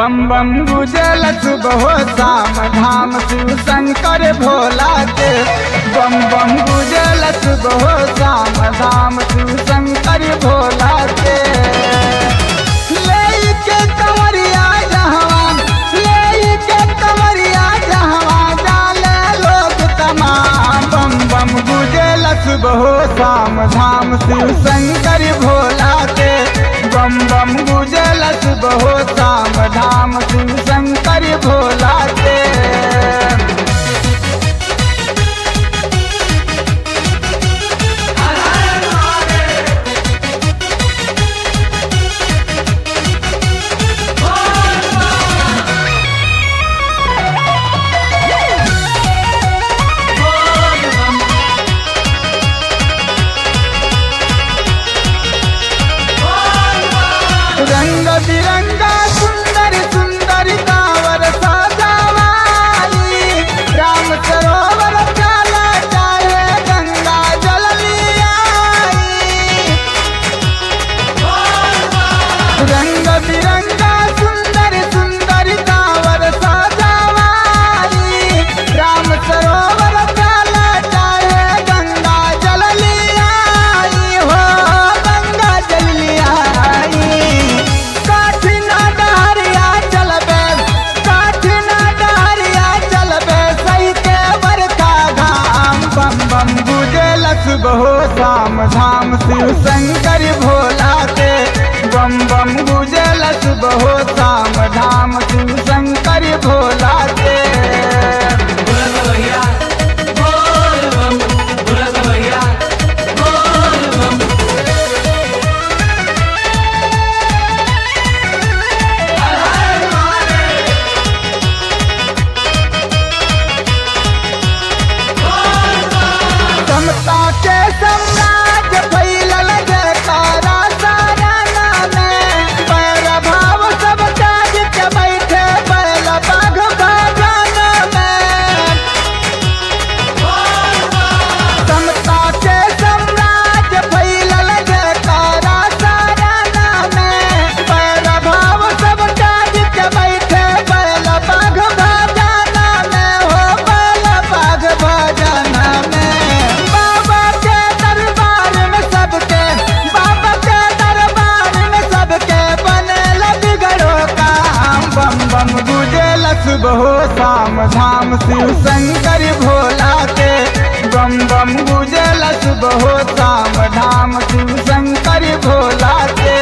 बम बम गुजल सुबह शाम धाम शिव शंकर भोला के। बम बम गुजल सुबह शाम धाम शिव शंकर भोला के। लेके कंवरिया जहवां, लेके कंवरिया जहवां जाले लोग तमाम। बम बम गुजल सुबह शाम धाम शिव शंकर भोला के। बम बम गुजल सुबह शाम धाम शिव शंकर भोला के। रंग बिरंगा सुंदर सुंदर कांवर सजावाई। राम सरोवर चला चाहे गंगा जल लियाई। रंग बिरंगा सुंदर सुंदर कांवर सजावाई। राम सरोवर चला चाहे गंगा जल लियाई। हो गंगा जल लियाई। काठिना डहरिया चलबे, काठिना डहरिया चलबे सही के बरखा घाम। बम बम गुजल सुबह शाम धाम शिव शंकर भोला के। बम बम गुजल सुबह शाम धाम शिव शंकर भोला के। समता के सम्राट फैलल जयकारा साराना में। पैर भाव सब त्याग के बैठे बैल बाघ भजन में। समता के सम्राट फैलल जयकारा साराना में। पैर भाव सब त्याग के बैठे बैल बाघ भजन में। हो बैल बाघ भजन में। बाबा के दरबार में सबके, बाबा के दरबार में सबके बनेल बिगड़ो काम। बम बम गुजल सुबह शाम धाम शिव शंकर भोला के। बम बम गुजल सुबह शाम धाम शिव शंकर भोला के।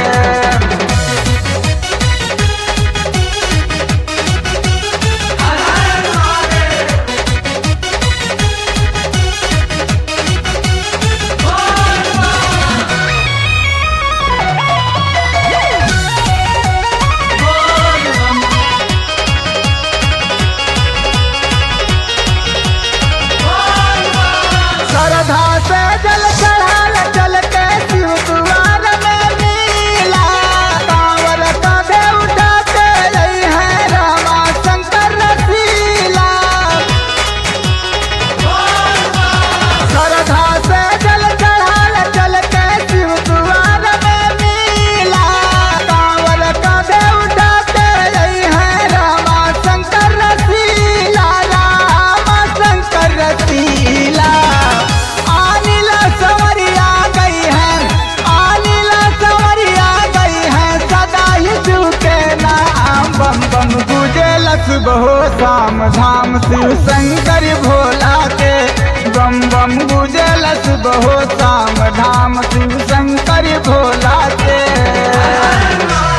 श्रद्धा से जल चढ़ाल चल के शिव द्वार में मिला। कांवर कांधे उठाते रही है रामा शंकर रसीला। श्रद्धा से जल चढ़ाल चल के शिव द्वार में मिला। कांवर कांधे उठाते रही है रामा शंकर रसीला। रामा शंकर रसीला। आनीला सवरिया गई है, आनीला सवरिया गई है सदा ही शिव के नाम। बम बम गुजल सुबह शाम धाम शिव शंकर भोला के। बम बम गुजल सुबह शाम धाम शिव शंकर भोला के।